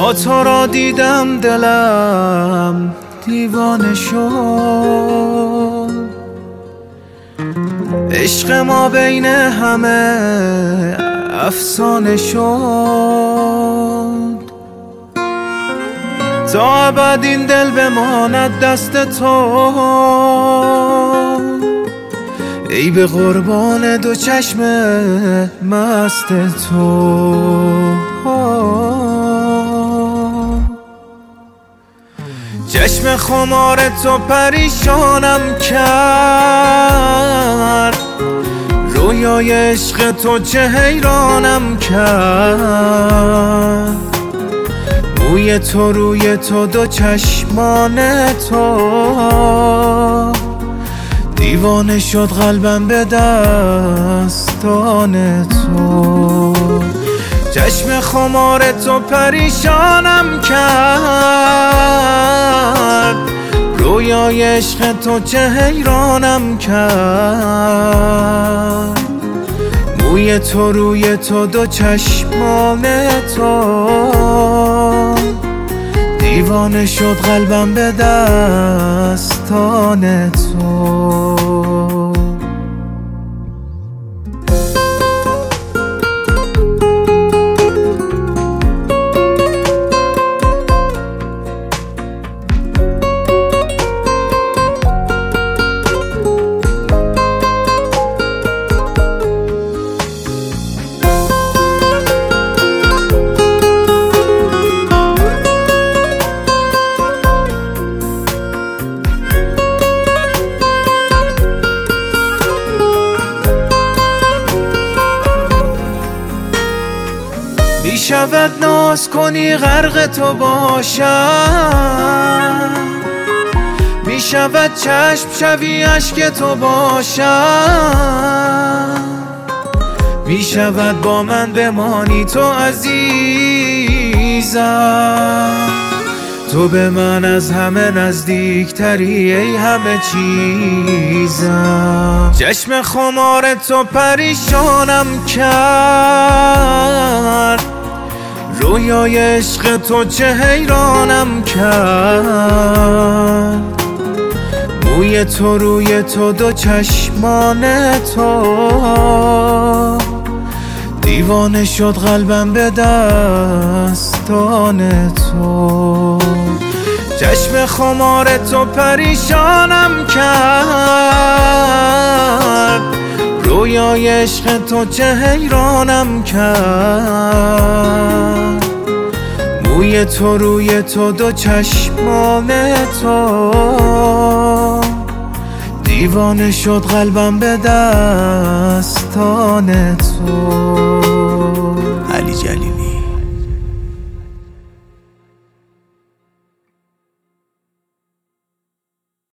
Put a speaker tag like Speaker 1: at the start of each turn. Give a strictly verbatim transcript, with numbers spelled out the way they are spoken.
Speaker 1: تا تو را دیدم دلم دیوانه شد. عشق ما بین همه افسانه شد. تا ابد این دل بماند دست تو، ای به قربان دو چشم مست تو. چشم خمار تو پریشانم کرد، رویای عشق تو چه حیرانم کرد. موی تو روی تو دو چشمان تو، دیوانه شد قلبم به دستان تو. چشم خمار تو پریشانم کرد، رویای عشق تو چه حیرانم کرد. موی تو روی تو دو چشمان تو، دیوانه شد قلبم به دستان تو. می شود ناز کنی غرق تو باشم، می شود چشم شوی عشق تو باشم، می شود با من بمانی تو عزیزم. تو به من از همه نزدیکتری ای همه چیزم. چشم خمار تو پریشانم کرد، رویای عشق تو چه حیرانم کرد. موی تو روی تو دو چشمان تو، دیوانه شد قلبم به دستان تو. چشم خمار تو پریشانم کرد، رویای عشق تو چه حیرانم کرد. موی تو روی تو دو چشمان تو، دیوانه شد قلبم به دستان تو.